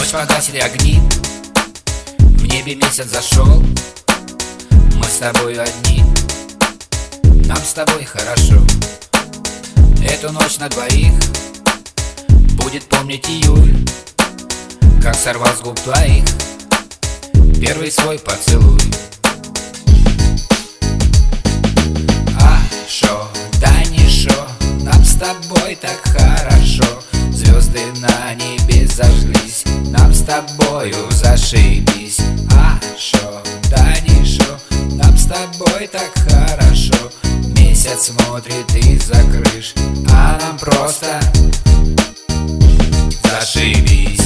Ночь погасили огни, в небе месяц зашел. Мы с тобой одни, нам с тобой хорошо. Эту ночь на двоих будет помнить июль, как сорвал с губ твоих первый свой поцелуй. А шо, да не шо, нам с тобой так хорошо. Звезды на небе зажглись, нам с тобою зашибись. А шо, да не шо, нам с тобой так хорошо. Месяц смотрит из-за крыш, а нам просто зашибись.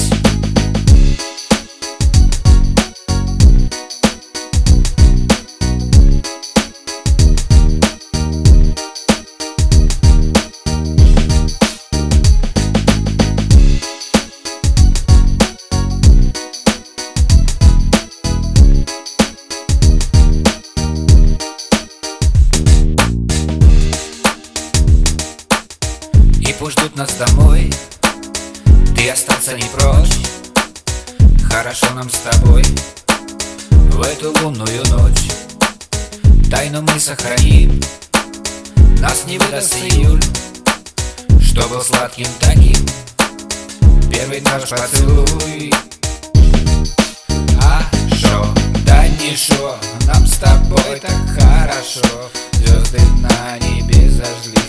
И пусть ждут нас домой, ты остаться не прочь. Хорошо нам с тобой в эту лунную ночь. Тайну мы сохраним, нас не выдаст июль, что был сладким таким первый наш поцелуй. А шо, да не шо, нам с тобой так хорошо. Звезды на небе зажгли,